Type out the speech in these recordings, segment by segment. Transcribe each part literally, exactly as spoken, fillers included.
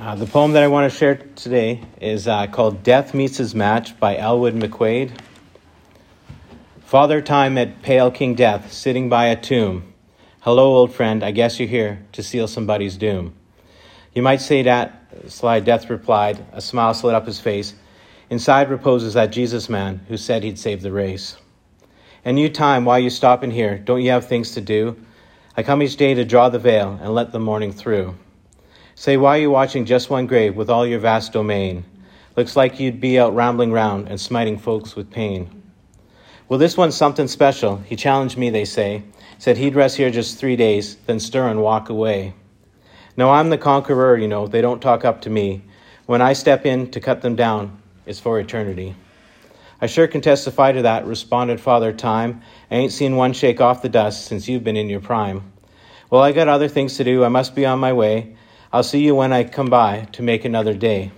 Uh, the poem that I want to share today is uh, called Death Meets His Match by Elwood McQuaid. Father Time met pale King Death sitting by a tomb. Hello, old friend, I guess you're here to seal somebody's doom. You might say that, sly Death replied. A smile slid up his face. Inside reposes that Jesus man who said he'd save the race. And you, Time, why you stopping here? Don't you have things to do? I come each day to draw the veil and let the morning through. Say, why are you watching just one grave with all your vast domain? Looks like you'd be out rambling round and smiting folks with pain. Well, this one's something special. He challenged me, they say. Said he'd rest here just three days, then stir and walk away. No, I'm the conqueror, you know. They don't talk up to me. When I step in to cut them down, it's for eternity. I sure can testify to that, responded Father Time. I ain't seen one shake off the dust since you've been in your prime. Well, I got other things to do. I must be on my way. I'll see you when I come by to make another day.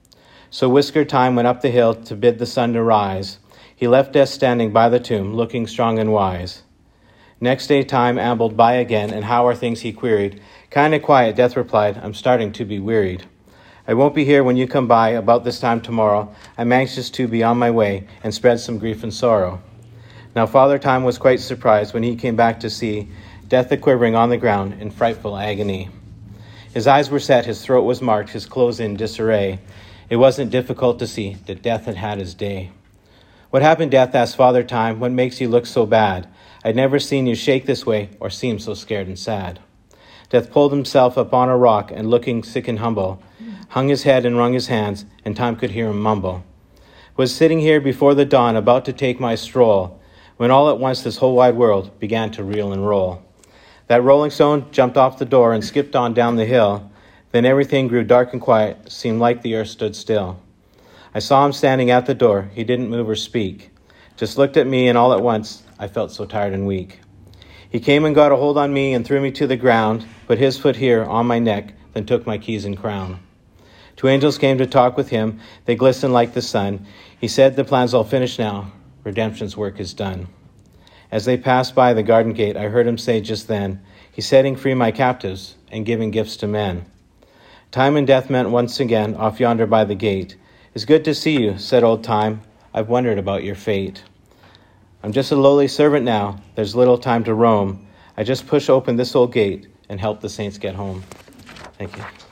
So Whisker Time went up the hill to bid the sun to rise. He left Death standing by the tomb, looking strong and wise. Next day Time ambled by again, and how are things, he queried. Kind of quiet, Death replied, I'm starting to be wearied. I won't be here when you come by about this time tomorrow. I'm anxious to be on my way and spread some grief and sorrow. Now Father Time was quite surprised when he came back to see Death a-quivering on the ground in frightful agony. His eyes were set, his throat was marked, his clothes in disarray. It wasn't difficult to see that Death had had his day. What happened, Death? Asked Father Time. What makes you look so bad? I'd never seen you shake this way or seem so scared and sad. Death pulled himself up on a rock and, looking sick and humble, hung his head and wrung his hands, and Time could hear him mumble. Was sitting here before the dawn, about to take my stroll, when all at once this whole wide world began to reel and roll. That rolling stone jumped off the door and skipped on down the hill. Then everything grew dark and quiet, seemed like the earth stood still. I saw him standing at the door. He didn't move or speak, just looked at me, and all at once I felt so tired and weak. He came and got a hold on me and threw me to the ground, put his foot here on my neck, then took my keys and crown. Two angels came to talk with him. They glistened like the sun. He said, the plan's all finished now. Redemption's work is done. As they passed by the garden gate, I heard him say just then, he's setting free my captives and giving gifts to men. Time and Death met once again off yonder by the gate. It's good to see you, said old Time. I've wondered about your fate. I'm just a lowly servant now. There's little time to roam. I just push open this old gate and help the saints get home. Thank you.